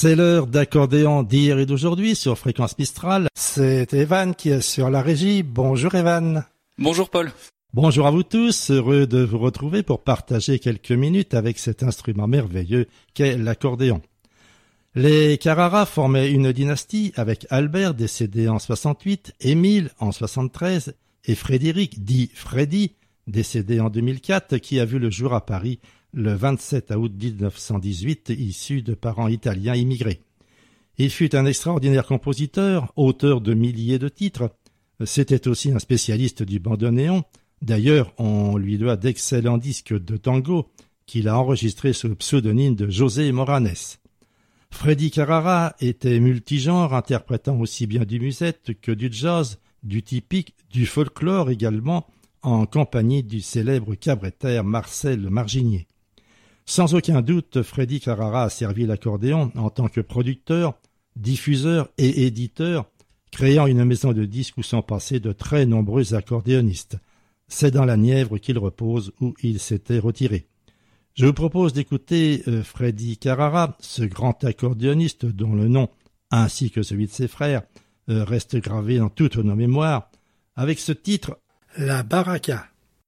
C'est l'heure d'accordéon d'hier et d'aujourd'hui sur Fréquence Mistral. C'est Evan qui est sur la régie. Bonjour Evan. Bonjour Paul. Bonjour à vous tous, heureux de vous retrouver pour partager quelques minutes avec cet instrument merveilleux qu'est l'accordéon. Les Carrara formaient une dynastie avec Albert décédé en 68, Émile en 73 et Frédéric dit Freddy décédé en 2004 qui a vu le jour à Paris le 27 août 1918, issu de parents italiens immigrés. Il fut un extraordinaire compositeur, auteur de milliers de titres. C'était aussi un spécialiste du bandoneon. D'ailleurs, on lui doit d'excellents disques de tango qu'il a enregistrés sous le pseudonyme de José Moranes. Freddy Carrara était multigenre, interprétant aussi bien du musette que du jazz, du typique, du folklore également, en compagnie du célèbre cabaretteur Marcel Marginier. Sans aucun doute, Freddy Carrara a servi l'accordéon en tant que producteur, diffuseur et éditeur, créant une maison de disques où sont passés de très nombreux accordéonistes. C'est dans la Nièvre qu'il repose, où il s'était retiré. Je vous propose d'écouter Freddy Carrara, ce grand accordéoniste dont le nom, ainsi que celui de ses frères, reste gravé dans toutes nos mémoires, avec ce titre « La Baraka ».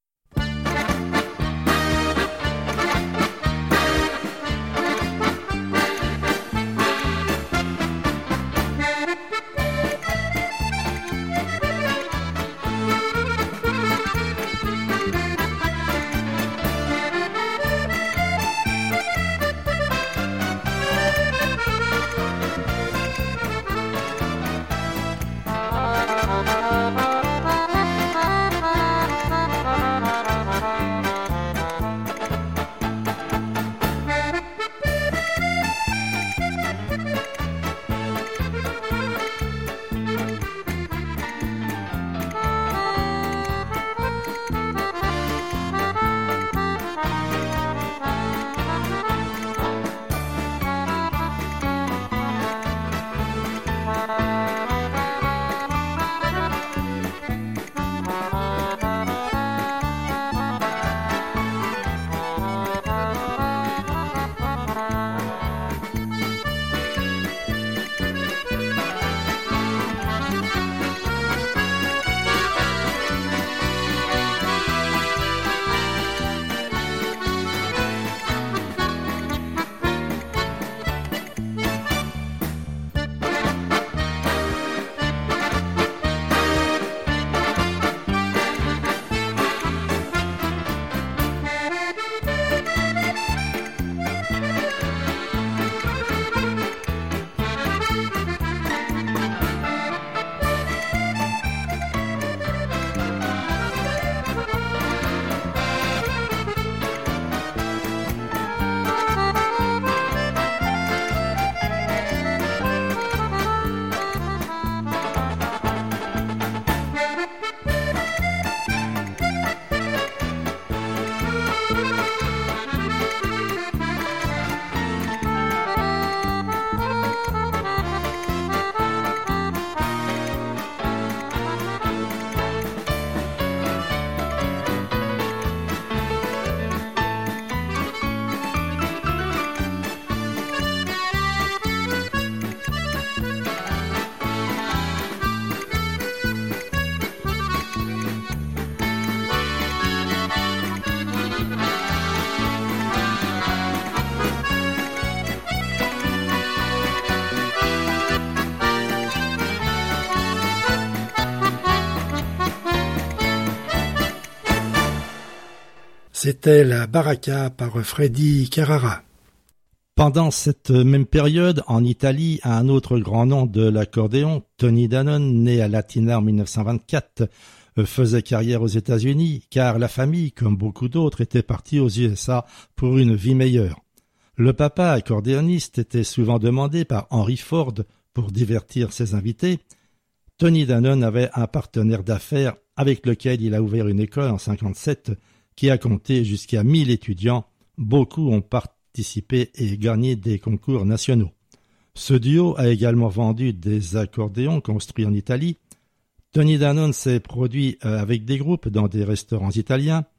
C'était la Baraka par Freddy Carrara. Pendant cette même période, en Italie, un autre grand nom de l'accordéon, Tony Danone, né à Latina en 1924, faisait carrière aux États-Unis, car la famille, comme beaucoup d'autres, était partie aux USA pour une vie meilleure. Le papa accordéoniste était souvent demandé par Henry Ford pour divertir ses invités. Tony Danone avait un partenaire d'affaires avec lequel il a ouvert une école en 1957 qui a compté jusqu'à 1000 étudiants. Beaucoup ont participé et gagné des concours nationaux. Ce duo a également vendu des accordéons construits en Italie. Tony Danone s'est produit avec des groupes dans des restaurants italiens.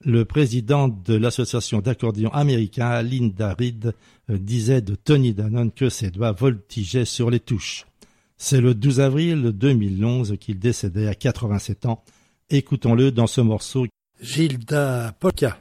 Le président de l'association d'accordéon américain, Linda Reed, disait de Tony Dannon que ses doigts voltigeaient sur les touches. C'est le 12 avril 2011 qu'il décédait à 87 ans. Écoutons-le dans ce morceau. Gilda Polka.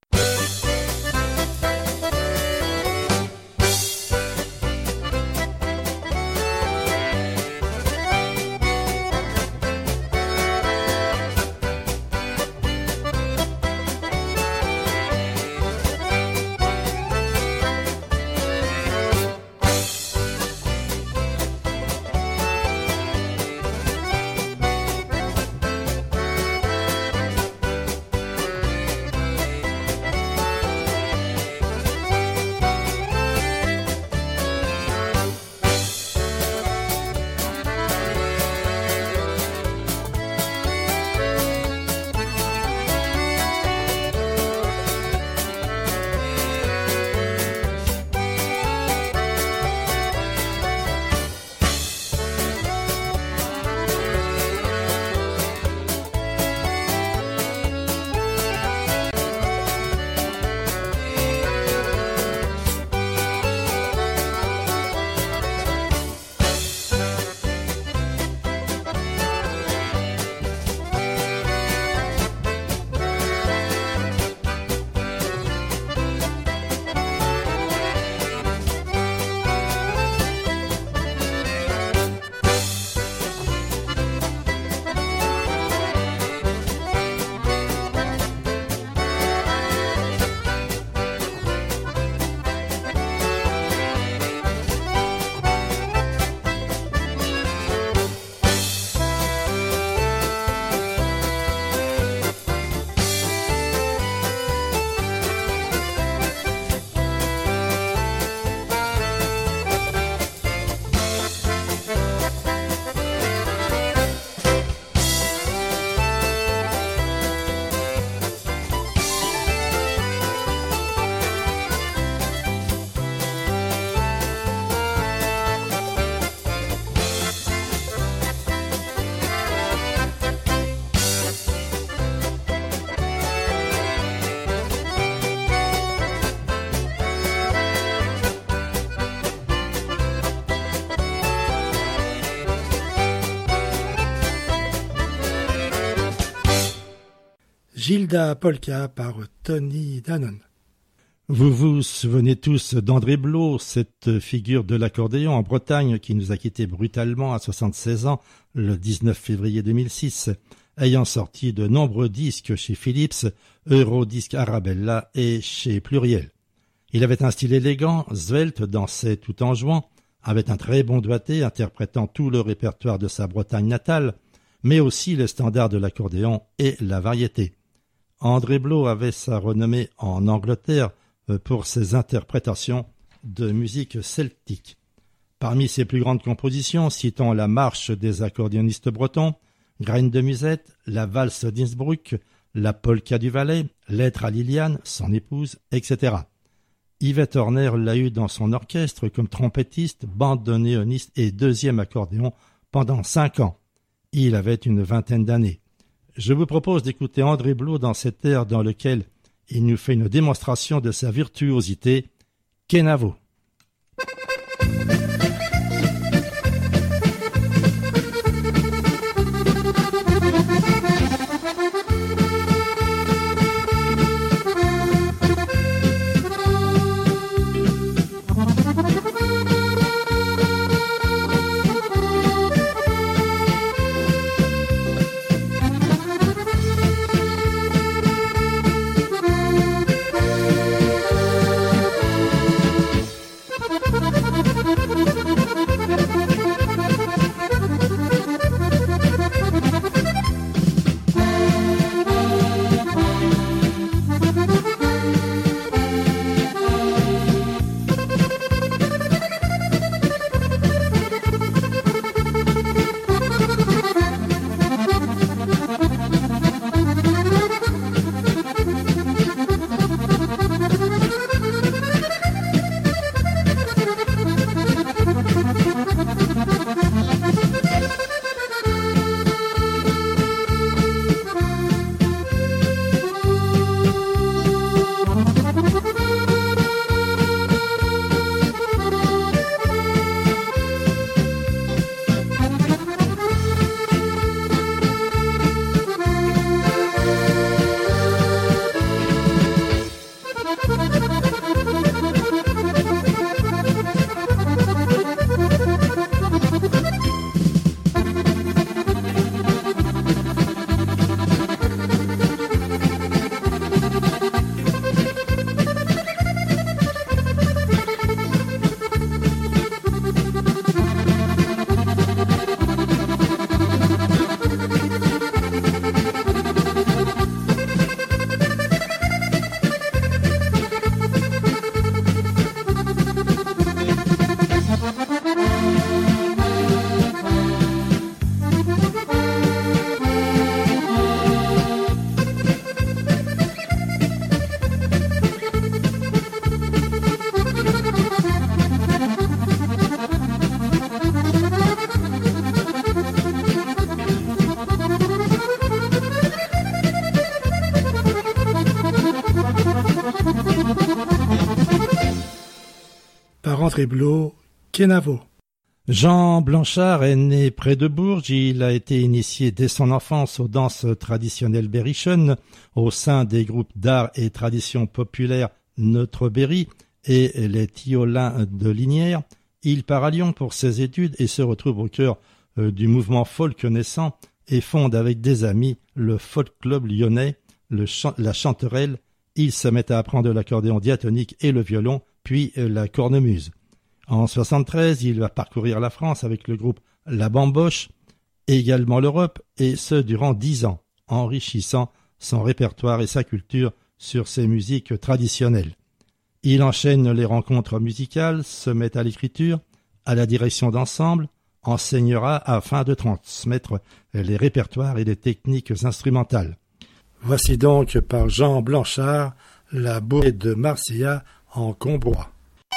Gilda Polka par Tony Dannon. Vous vous souvenez tous d'André Blot, cette figure de l'accordéon en Bretagne qui nous a quittés brutalement à 76 ans le 19 février 2006, ayant sorti de nombreux disques chez Philips, Eurodisc Arabella et chez Pluriel. Il avait un style élégant, svelte, dansait tout en jouant, avait un très bon doigté interprétant tout le répertoire de sa Bretagne natale, mais aussi les standards de l'accordéon et la variété. André Blot avait sa renommée en Angleterre pour ses interprétations de musique celtique. Parmi ses plus grandes compositions, citons la marche des accordéonistes bretons, Graine de musette, la valse d'Innsbruck, la polka du Valais, Lettre à Liliane, son épouse, etc. Yvette Horner l'a eu dans son orchestre comme trompettiste, bandoneoniste et deuxième accordéon pendant 5 ans. Il avait une vingtaine d'années. Je vous propose d'écouter André Blot dans cet air dans lequel il nous fait une démonstration de sa virtuosité, Kenavo. Tréblot, Kenavo. Jean Blanchard est né près de Bourges. Il a été initié dès son enfance aux danses traditionnelles berrichonnes au sein des groupes d'art et traditions populaires Notre Berry et les Tiolins de Linières. Il part à Lyon pour ses études et se retrouve au cœur du mouvement folk naissant et fonde avec des amis le folk club lyonnais, la Chanterelle. Il se met à apprendre l'accordéon diatonique et le violon, puis la cornemuse. En 1973, il va parcourir la France avec le groupe La Bamboche, également l'Europe, et ce durant 10 ans, enrichissant son répertoire et sa culture sur ses musiques traditionnelles. Il enchaîne les rencontres musicales, se met à l'écriture, à la direction d'ensemble, enseignera afin de transmettre les répertoires et les techniques instrumentales. Voici donc par Jean Blanchard la bourrée de Marcia en Combrois.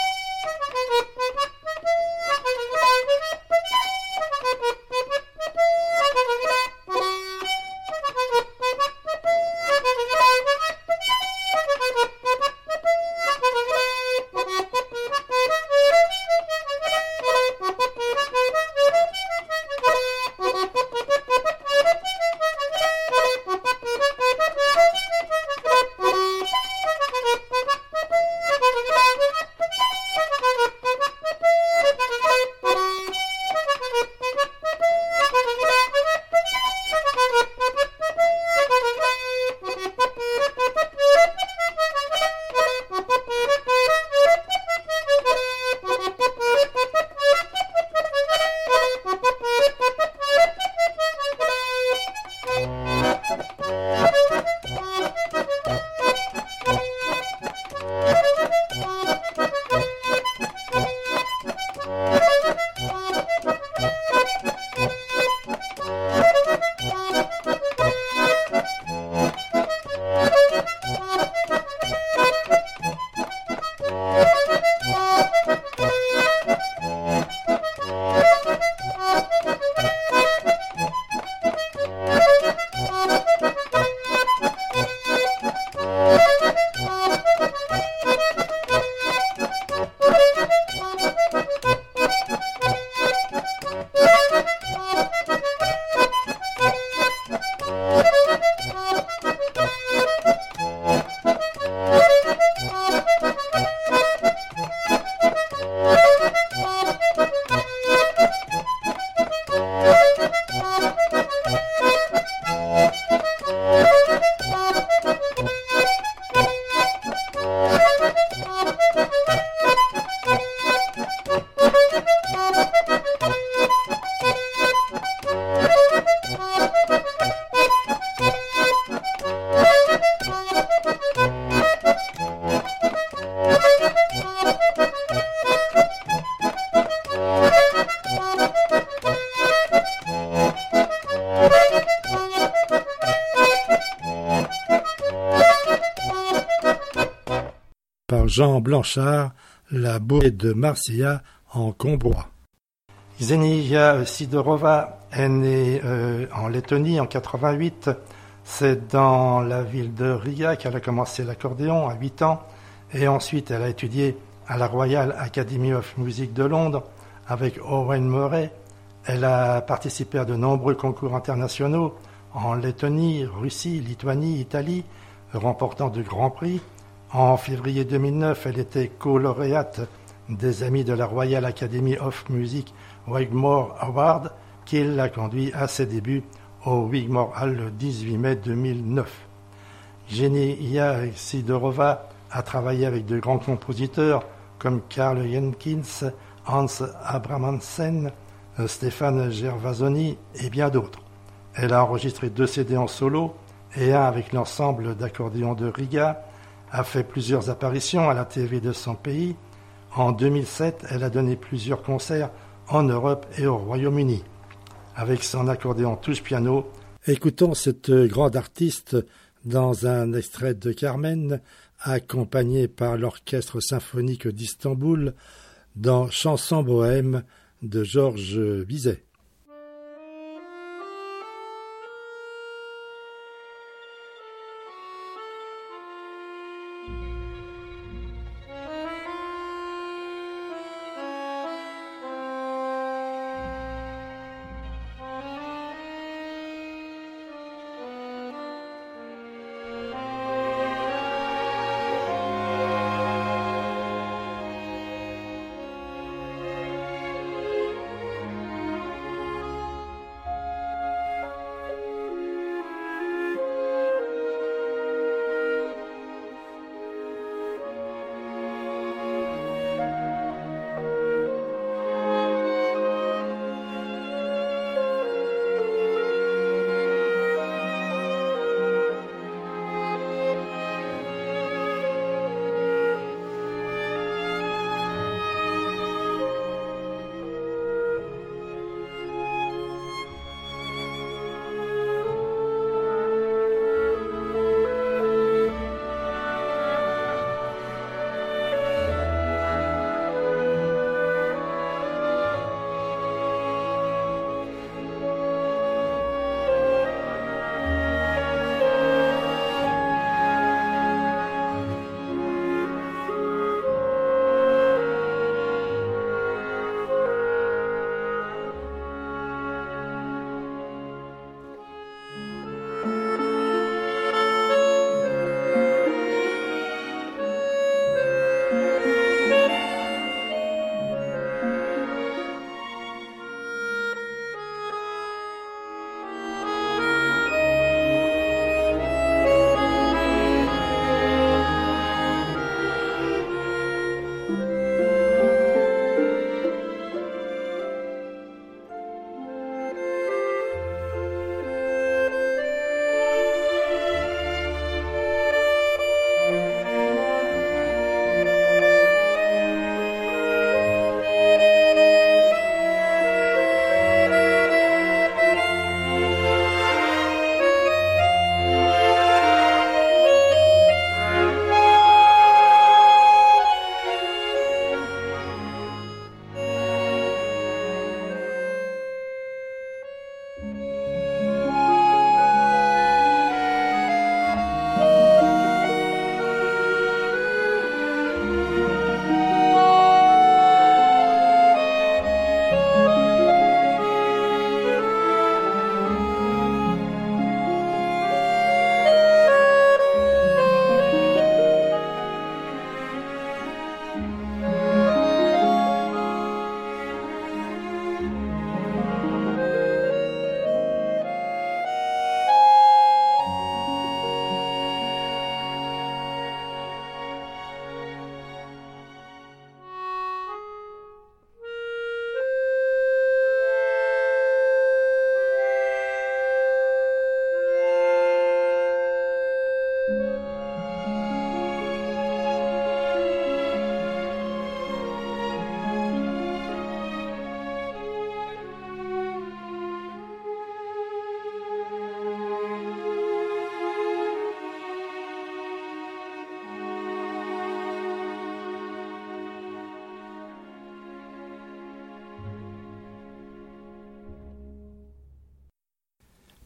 Par Jean Blanchard, la bourrée de Marcia en Combrois. Ksenia Sidorova est née en Lettonie en 88. C'est dans la ville de Riga qu'elle a commencé l'accordéon à 8 ans et ensuite elle a étudié à la Royal Academy of Music de Londres avec Owen Murray. Elle a participé à de nombreux concours internationaux en Lettonie, Russie, Lituanie, Italie, remportant de grands prix. En février 2009, elle était co-lauréate des Amis de la Royal Academy of Music Wigmore Award, qui l'a conduit à ses débuts au Wigmore Hall le 18 mai 2009. Ksenia Sidorova a travaillé avec de grands compositeurs comme Karl Jenkins, Hans Abrahamsen, Stéphane Gervasoni et bien d'autres. Elle a enregistré 2 CD en solo et un avec l'ensemble d'accordéon de Riga, a fait plusieurs apparitions à la TV de son pays. En 2007, elle a donné plusieurs concerts en Europe et au Royaume-Uni. Avec son accordéon touche-piano, écoutons cette grande artiste dans un extrait de Carmen, accompagné par l'Orchestre symphonique d'Istanbul dans Chanson bohème de Georges Bizet.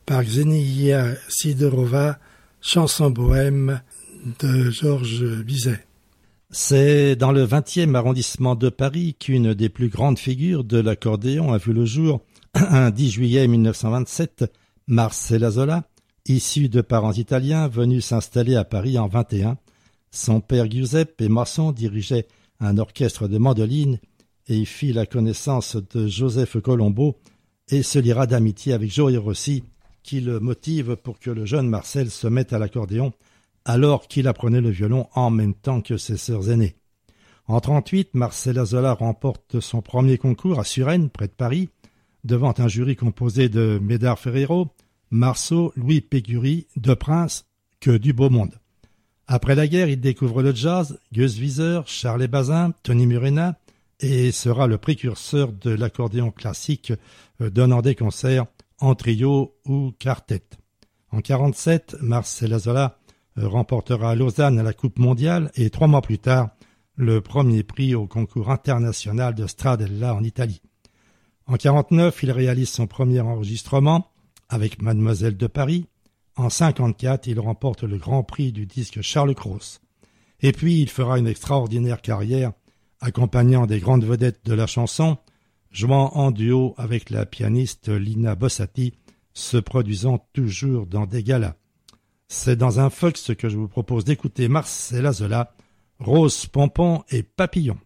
par Ksenia Sidorova, chanson bohème de Georges Bizet. C'est dans le 20e arrondissement de Paris qu'une des plus grandes figures de l'accordéon a vu le jour, un 10 juillet 1927, Marcella Zola, issu de parents italiens venus s'installer à Paris en 21. Son père Giuseppe maçon dirigeait un orchestre de mandolines et il fit la connaissance de Joseph Colombo et se liera d'amitié avec Joe Rossi, qui le motive pour que le jeune Marcel se mette à l'accordéon alors qu'il apprenait le violon en même temps que ses sœurs aînées. En 1938, Marcella Zola remporte son premier concours à Suresnes, près de Paris, devant un jury composé de Médard Ferrero, Marceau, Louis Pécurie, De Prince, que du beau monde. Après la guerre, il découvre le jazz, Gus Wieser, Charles Bazin, Tony Murena, et sera le précurseur de l'accordéon classique, donnant des concerts en trio ou quartet. En 1947, Marcella Zola remportera à Lausanne la Coupe mondiale et 3 mois plus tard, le premier prix au concours international de Stradella en Italie. En 1949, il réalise son premier enregistrement avec Mademoiselle de Paris. En 1954, il remporte le grand prix du disque Charles Cros. Et puis, il fera une extraordinaire carrière, accompagnant des grandes vedettes de la chanson, jouant en duo avec la pianiste Lina Bossati, se produisant toujours dans des galas. C'est dans un Fox que je vous propose d'écouter Marcella Zola, Rose, Pompon et Papillon.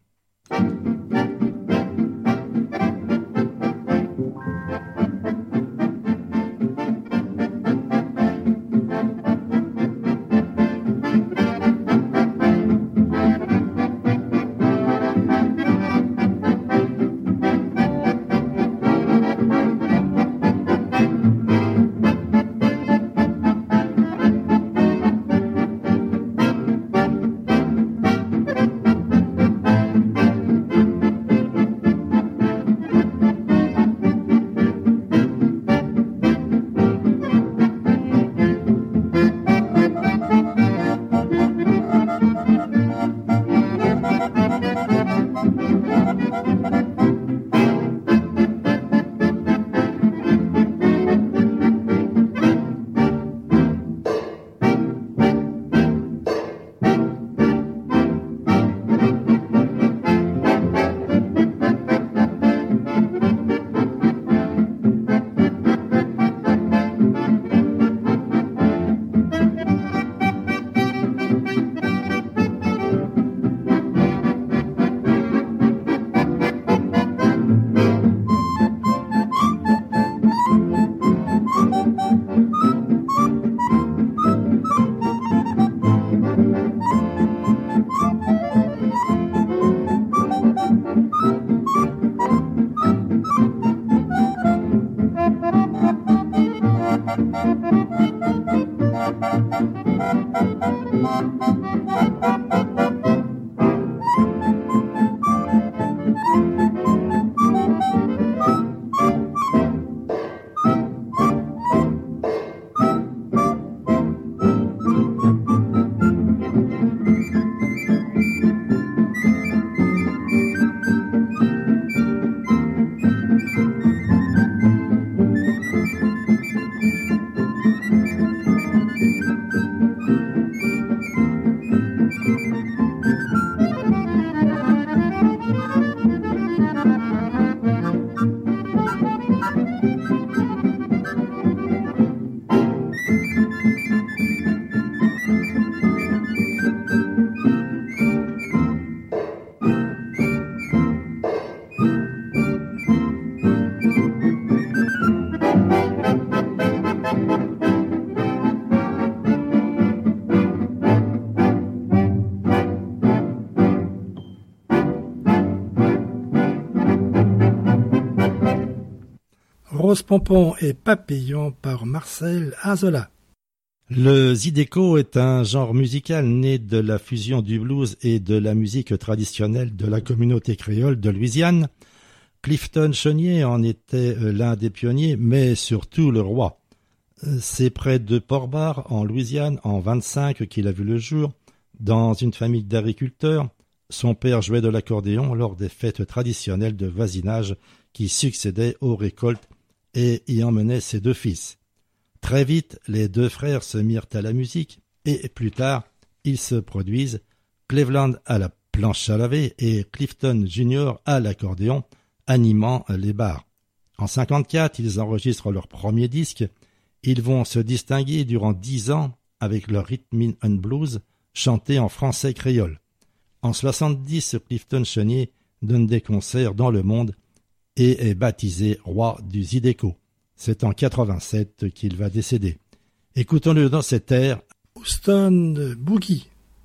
Rose, Pompon et Papillon par Marcella Zola. Le zydeco est un genre musical né de la fusion du blues et de la musique traditionnelle de la communauté créole de Louisiane. Clifton Chenier en était l'un des pionniers, mais surtout le roi. C'est près de Port-Barre, en Louisiane, en 1925 qu'il a vu le jour, dans une famille d'agriculteurs. Son père jouait de l'accordéon lors des fêtes traditionnelles de voisinage qui succédaient aux récoltes et y emmenait ses 2 fils. Très vite, les deux frères se mirent à la musique et plus tard, ils se produisent, Cleveland à la planche à laver et Clifton Jr. à l'accordéon, animant les bars. En 1954, ils enregistrent leur premier disque. Ils vont se distinguer durant 10 ans avec leur Rhythm and Blues chanté en français créole. En 1970, Clifton Chenier donne des concerts dans le monde et est baptisé roi du Zydeco. C'est en 1987 qu'il va décéder. Écoutons-le dans cet air. Houston Boogie.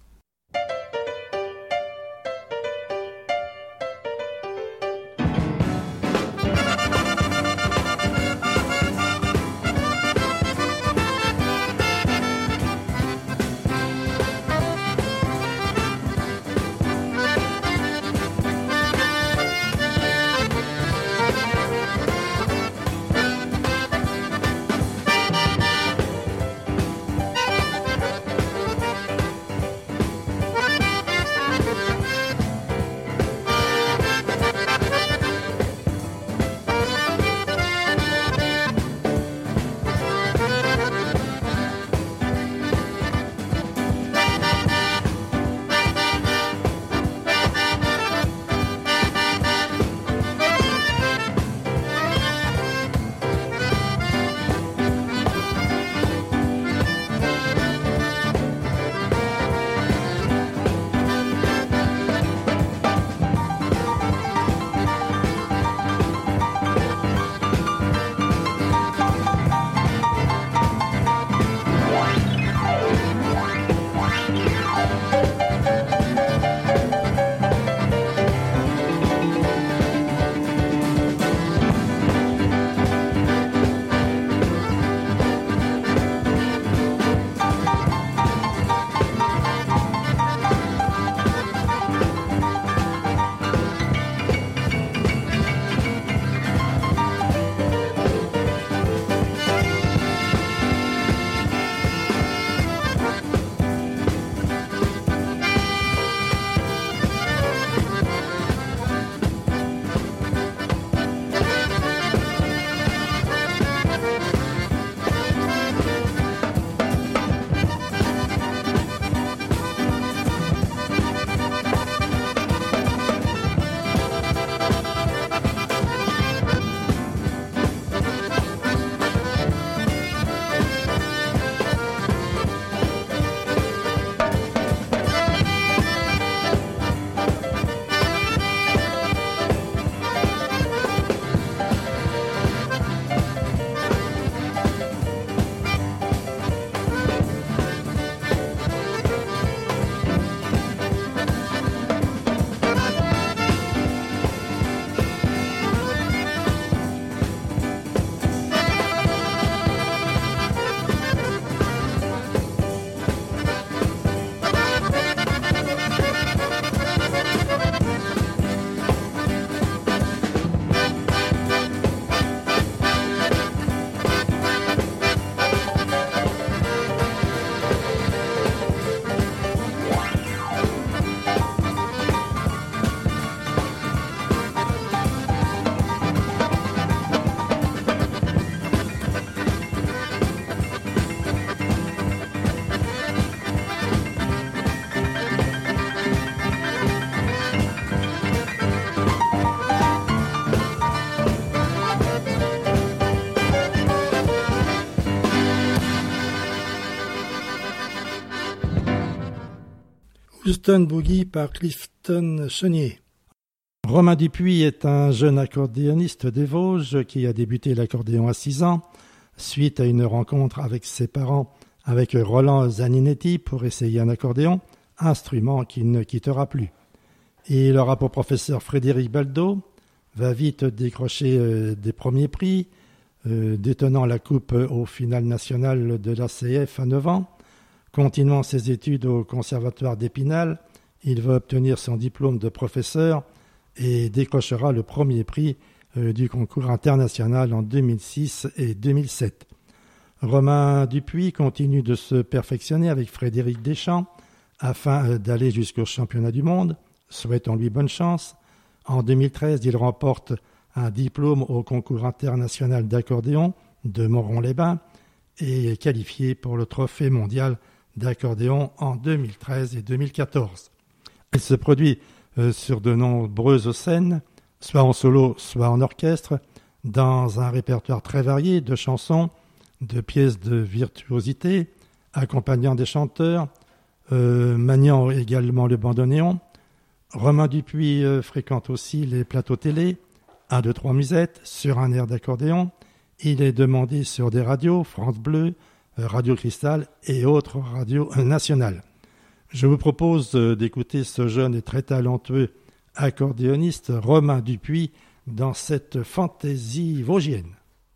Houston Boogie par Clifton Chenier. Romain Dupuis est un jeune accordéoniste des Vosges qui a débuté l'accordéon à 6 ans, suite à une rencontre avec ses parents avec Roland Zaninetti pour essayer un accordéon, instrument qu'il ne quittera plus. Il aura pour professeur Frédéric Baldo, va vite décrocher des premiers prix, détenant la coupe au finale nationale de l'ACF à 9 ans. Continuant ses études au conservatoire d'Épinal, il va obtenir son diplôme de professeur et décrochera le premier prix du concours international en 2006 et 2007. Romain Dupuis continue de se perfectionner avec Frédéric Deschamps afin d'aller jusqu'au championnat du monde. Souhaitons-lui bonne chance. En 2013, il remporte un diplôme au concours international d'accordéon de Moron-les-Bains et est qualifié pour le trophée mondial d'accordéon en 2013 et 2014. Il se produit sur de nombreuses scènes, soit en solo, soit en orchestre, dans un répertoire très varié de chansons, de pièces de virtuosité, accompagnant des chanteurs, maniant également le bandoneon. Romain Dupuis fréquente aussi les plateaux télé, 1, 2, 3 musettes, sur un air d'accordéon. Il est demandé sur des radios, France Bleu, Radio Cristal et autres radios nationales. Je vous propose d'écouter ce jeune et très talentueux accordéoniste Romain Dupuis dans cette fantaisie vosgienne.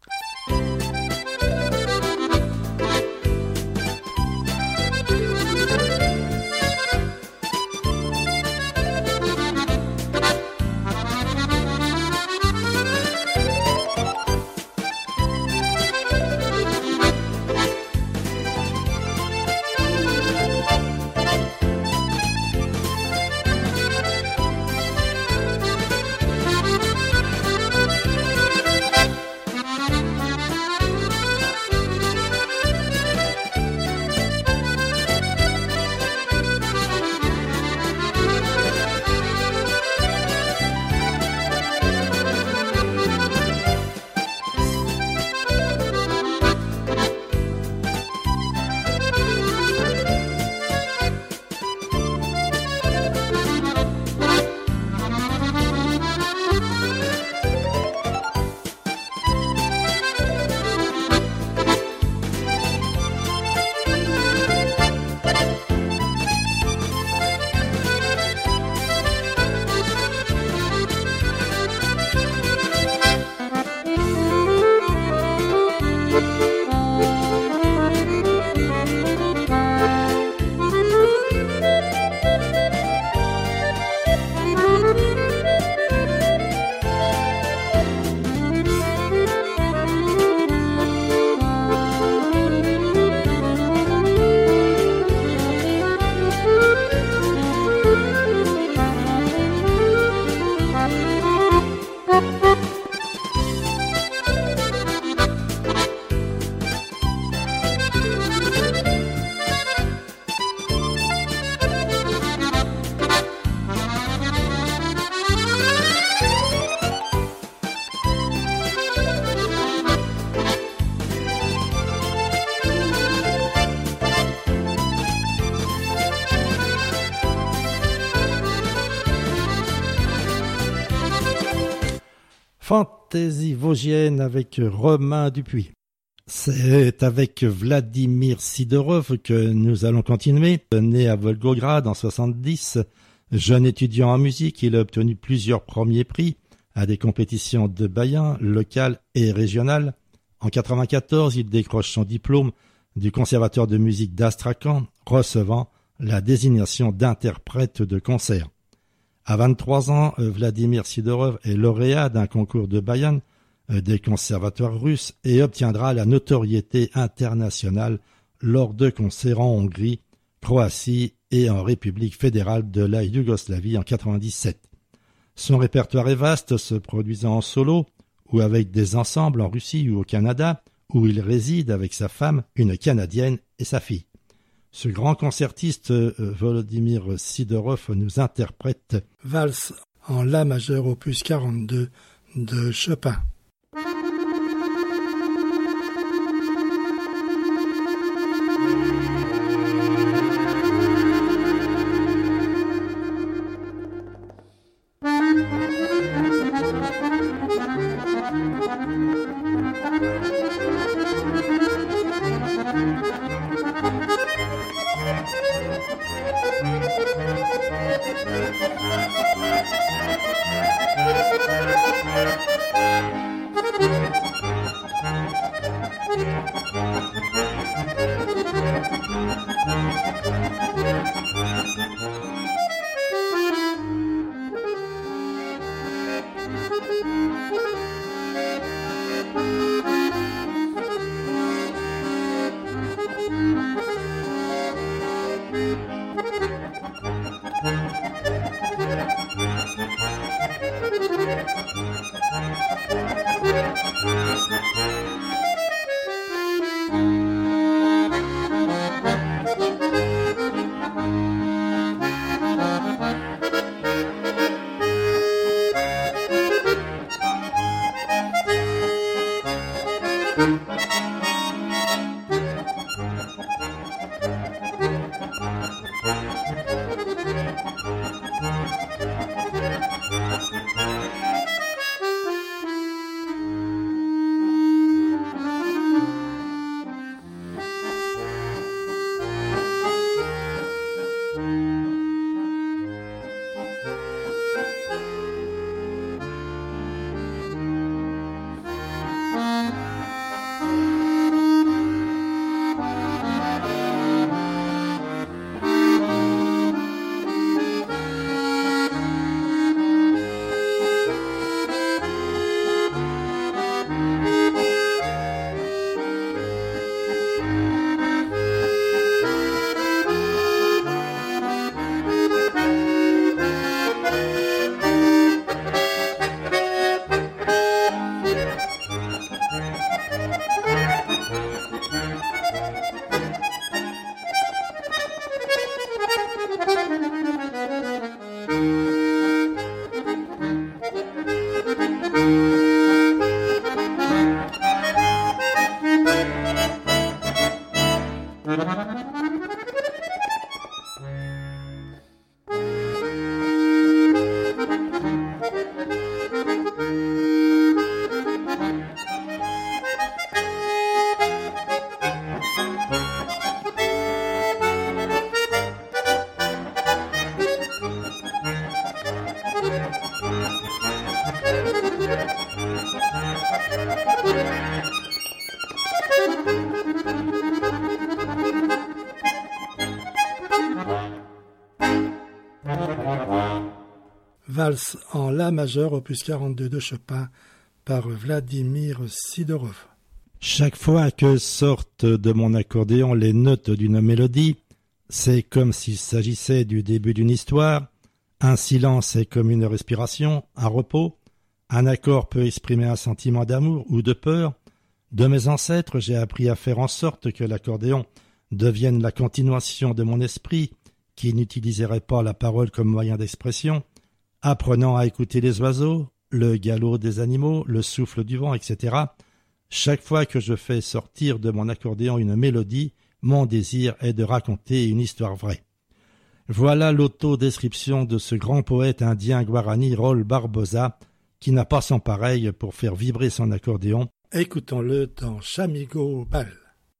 Fantaisie vosgienne avec Romain Dupuis. C'est avec Vladimir Sidorov que nous allons continuer. Né à Volgograd en 70, jeune étudiant en musique, il a obtenu plusieurs premiers prix à des compétitions de bayen, locales et régionales. En 94, il décroche son diplôme du Conservatoire de musique d'Astrakhan, recevant la désignation d'interprète de concert. À 23 ans, Vladimir Sidorov est lauréat d'un concours de bayan des conservatoires russes et obtiendra la notoriété internationale lors de concerts en Hongrie, Croatie et en République fédérale de la Yougoslavie en 97. Son répertoire est vaste, se produisant en solo ou avec des ensembles en Russie ou au Canada, où il réside avec sa femme, une Canadienne et sa fille. Ce grand concertiste, Volodymyr Sidorov, nous interprète Valse en La majeur opus 42 de Chopin. Valse en La majeur, opus 42 de Chopin, par Vladimir Sidorov. Chaque fois que sortent de mon accordéon les notes d'une mélodie, c'est comme s'il s'agissait du début d'une histoire. Un silence est comme une respiration, un repos. Un accord peut exprimer un sentiment d'amour ou de peur. De mes ancêtres, j'ai appris à faire en sorte que l'accordéon devienne la continuation de mon esprit, qui n'utiliserait pas la parole comme moyen d'expression, apprenant à écouter les oiseaux, le galop des animaux, le souffle du vent, etc. Chaque fois que je fais sortir de mon accordéon une mélodie, mon désir est de raconter une histoire vraie. Voilà l'autodescription de ce grand poète indien Guarani Raúl Barbosa, qui n'a pas son pareil pour faire vibrer son accordéon. Écoutons-le dans Chamigo Bal.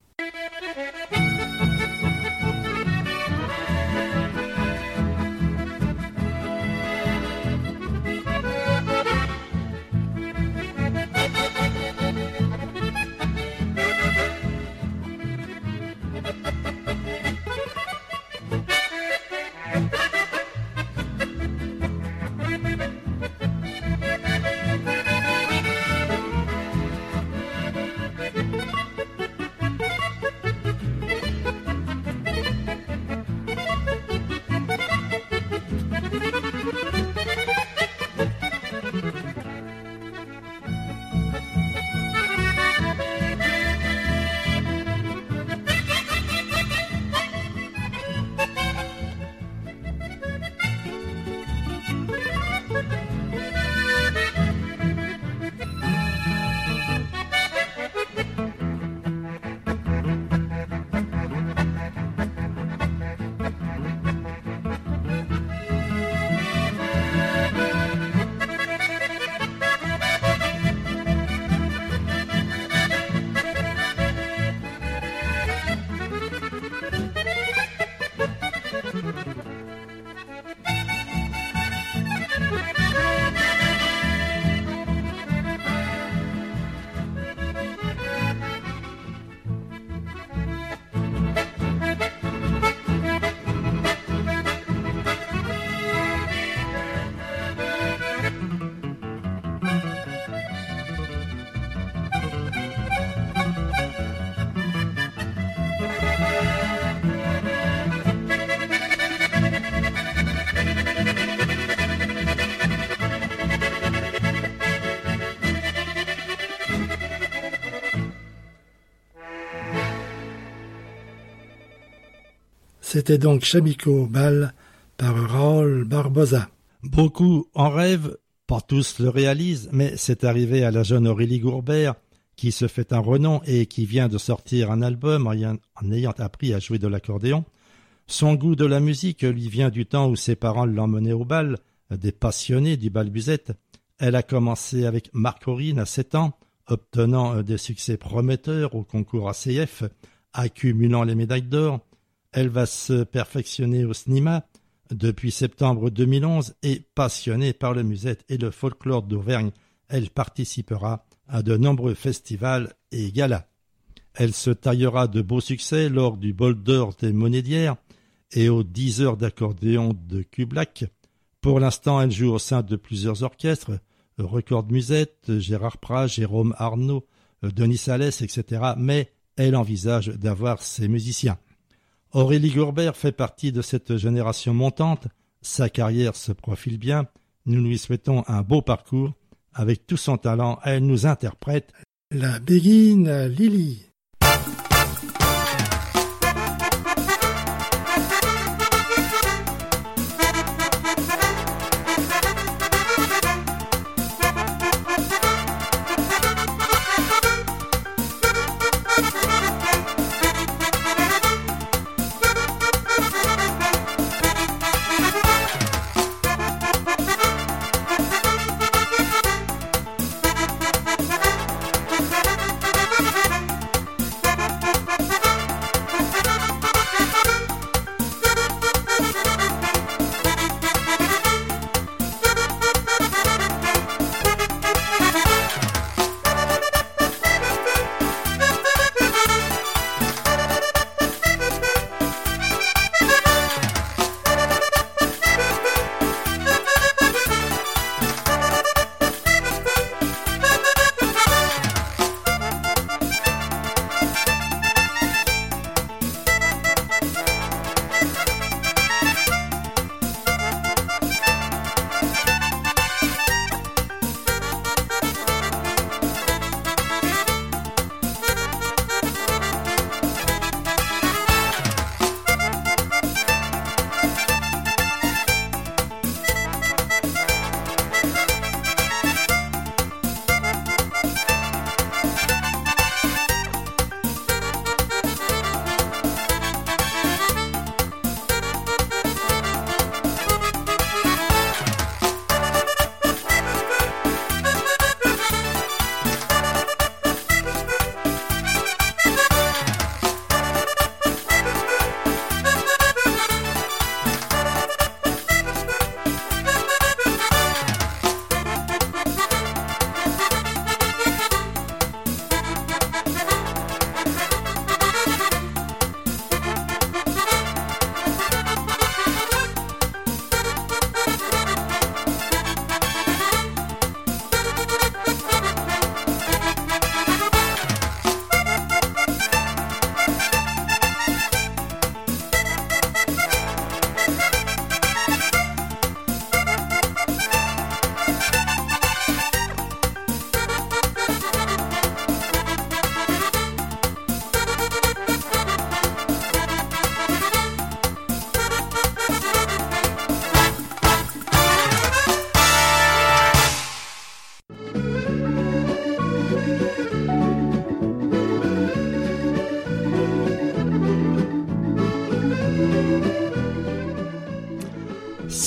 C'était donc Chamigo Bal par Raúl Barbosa. Beaucoup en rêvent, pas tous le réalisent, mais c'est arrivé à la jeune Aurélie Gourbert, qui se fait un renom et qui vient de sortir un album en ayant appris à jouer de l'accordéon. Son goût de la musique lui vient du temps où ses parents l'emmenaient au bal, des passionnés du bal Musette. Elle a commencé avec Marc Aurine à 7 ans, obtenant des succès prometteurs au concours ACF, accumulant les médailles d'or. Elle va se perfectionner au cinéma depuis septembre 2011 et passionnée par le musette et le folklore d'Auvergne, elle participera à de nombreux festivals et galas. Elle se taillera de beaux succès lors du Bol d'Or des Monédières et aux 10 heures d'accordéon de Kublac. Pour l'instant, elle joue au sein de plusieurs orchestres, Record Musette, Gérard Prat, Jérôme Arnaud, Denis Salès, etc. Mais elle envisage d'avoir ses musiciens. Aurélie Gourbert fait partie de cette génération montante. Sa carrière se profile bien. Nous lui souhaitons un beau parcours. Avec tout son talent, elle nous interprète La Béguine Lily.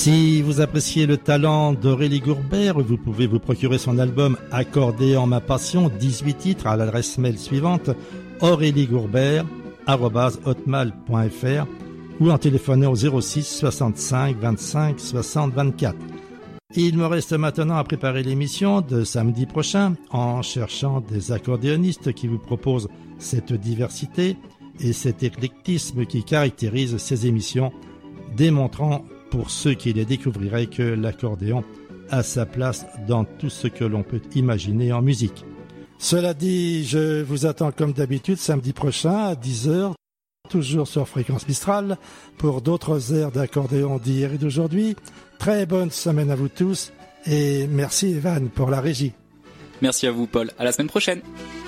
Si vous appréciez le talent d'Aurélie Gourbert, vous pouvez vous procurer son album Accordéon ma passion, 18 titres à l'adresse mail suivante aureliegourbert@hotmail.fr ou en téléphonant au 06 65 25 60 24. Il me reste maintenant à préparer l'émission de samedi prochain en cherchant des accordéonistes qui vous proposent cette diversité et cet éclectisme qui caractérise ces émissions, démontrant pour ceux qui les découvriraient que l'accordéon a sa place dans tout ce que l'on peut imaginer en musique. Cela dit, je vous attends comme d'habitude samedi prochain à 10h, toujours sur Fréquence Mistral, pour d'autres airs d'accordéon d'hier et d'aujourd'hui. Très bonne semaine à vous tous et merci Evan pour la régie. Merci à vous Paul, à la semaine prochaine.